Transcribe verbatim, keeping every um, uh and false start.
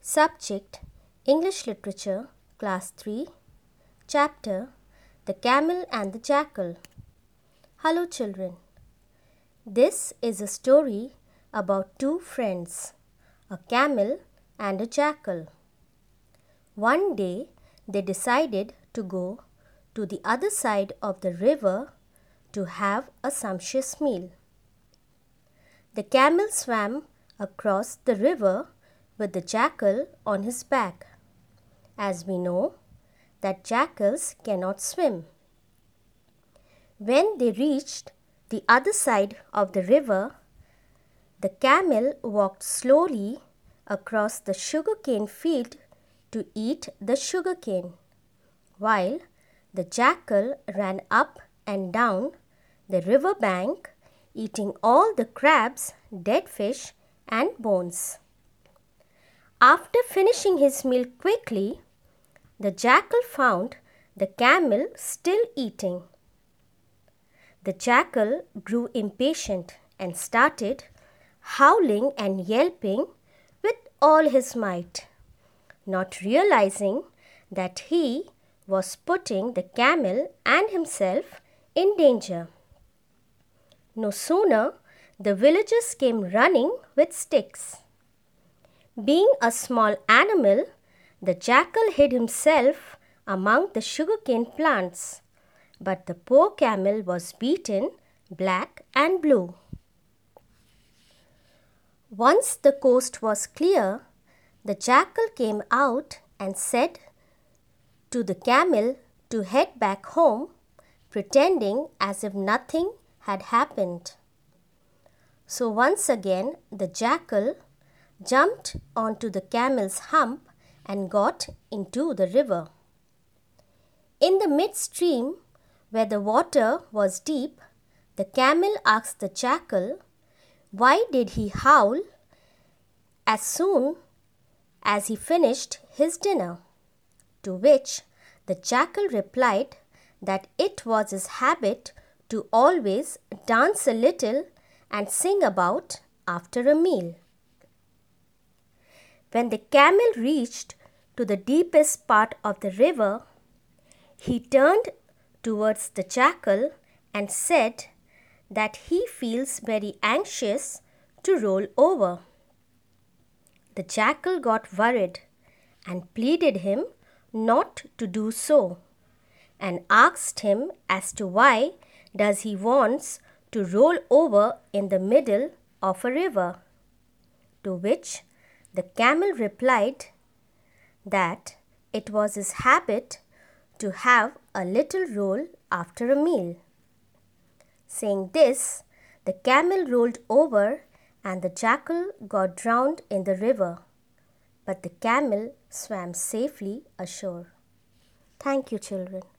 Subject: English Literature, Class three, Chapter The Camel and the Jackal. Hello children. This is a story about two friends, a camel and a jackal. One day they decided to go to the other side of the river to have a sumptuous meal. The camel swam across the river with the jackal on his back. As we know that jackals cannot swim. When they reached the other side of the river, the camel walked slowly across the sugarcane field to eat the sugarcane, while the jackal ran up and down the river bank, eating all the crabs, dead fish, and bones. After finishing his meal quickly, the jackal found the camel still eating. The jackal grew impatient and started howling and yelping with all his might, not realizing that he was putting the camel and himself in danger. No sooner the villagers came running with sticks. Being a small animal, the jackal hid himself among the sugarcane plants, but the poor camel was beaten black and blue. Once the coast was clear, the jackal came out and said to the camel to head back home, pretending as if nothing had happened. So once again the jackal jumped onto the camel's hump and got into the river. In the midstream, where the water was deep, the camel asked the jackal, why did he howl as soon as he finished his dinner? To which the jackal replied that it was his habit to always dance a little and sing about after a meal. When the camel reached to the deepest part of the river, he turned towards the jackal and said that he feels very anxious to roll over. The jackal got worried and pleaded him not to do so, and asked him as to why does he wants to roll over in the middle of a river. To which the camel replied that it was his habit to have a little roll after a meal. Saying this, the camel rolled over and the jackal got drowned in the river, but the camel swam safely ashore. Thank you, children.